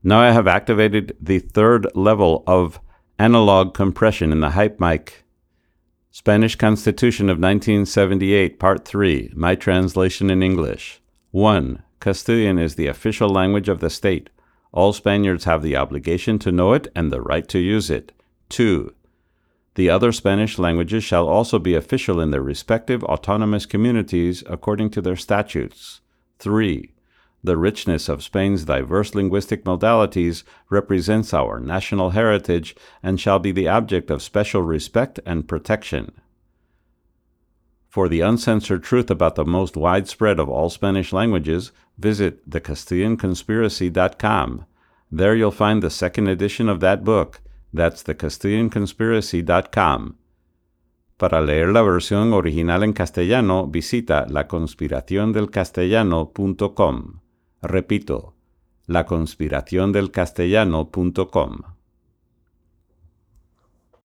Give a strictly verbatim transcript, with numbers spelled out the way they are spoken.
Now I have activated the third level of analog compression in the HypeMic. Spanish Constitution of nineteen seventy-eight, Part three, my translation in English. one. Castilian is the official language of the state. All Spaniards have the obligation to know it and the right to use it. two. The other Spanish languages shall also be official in their respective autonomous communities according to their statutes. three. The richness of Spain's diverse linguistic modalities represents our national heritage and shall be the object of special respect and protection. For the uncensored truth about the most widespread of all Spanish languages, visit the Castilian Conspiracy dot com. There you'll find the second edition of that book. That's the Castilian Conspiracy dot com. Para leer la versión original en castellano, visita la conspiración del castellano punto com. Repito, la conspiración del castellano punto com.